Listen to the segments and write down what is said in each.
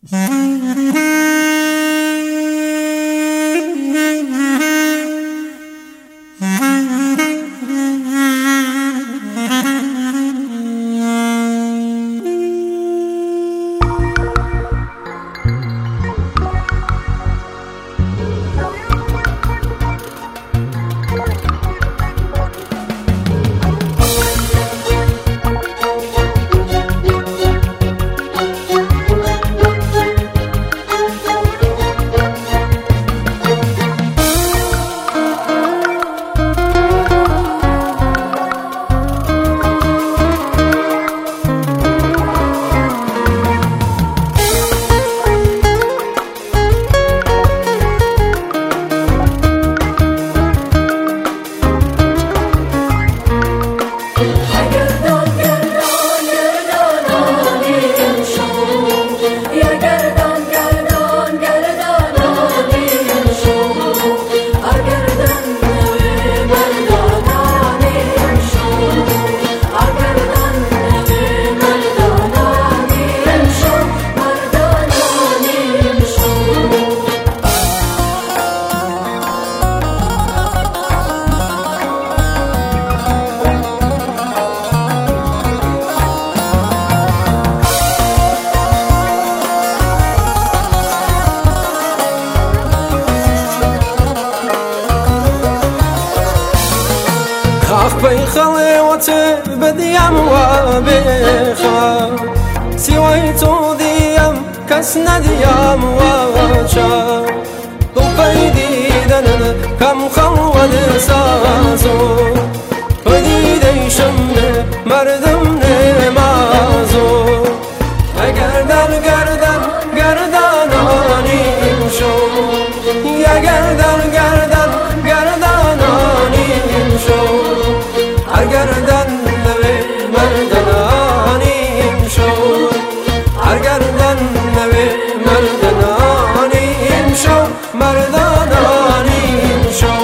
أخبي خلوتي بديم وبيخا سويتو ديم كسنا ديم وشا طبي ديدن كم خلوة سازو ودي ديشم مردم نمازو گردن گردن گردن آنیم شو یا گردن گردن گردن آنیم شو هر گردن نوی مردن آنیم شو هر گردن نوی مردن آنیم شو مردن آنیم شو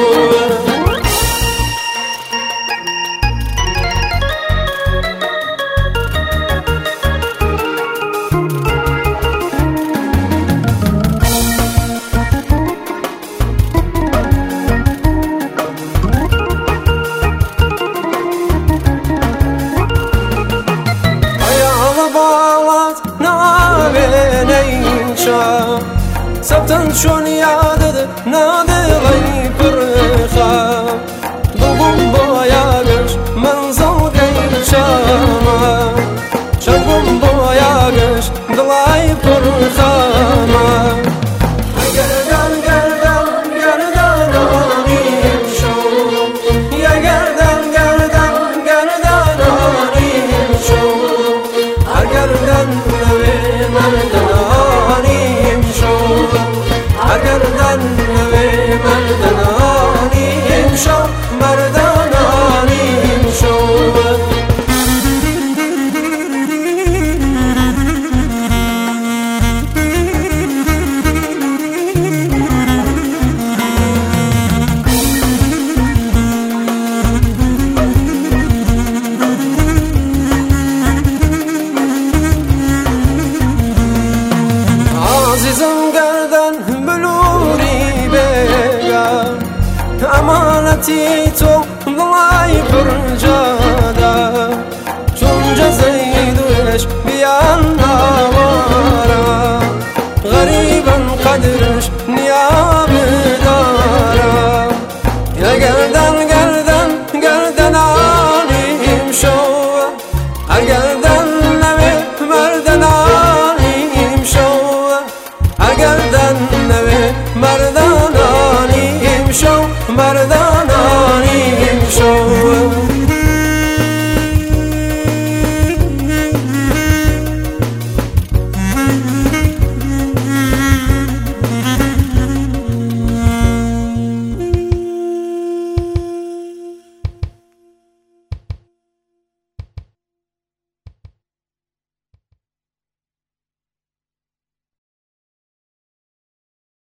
سبتن شون یادد نادلی پرخا دوم بایگش منزل گیشما شبم بایگش دلای پرخما گردن گردن گردن آنیم شو یا گردن گردن گردن آنیم شو هر گردن نوی مردن آنیم شو گردن نوی مردن آنیم شو مردن آنیم شو عزیزم گردن بلوری بگم امانتی تو دلای پرجا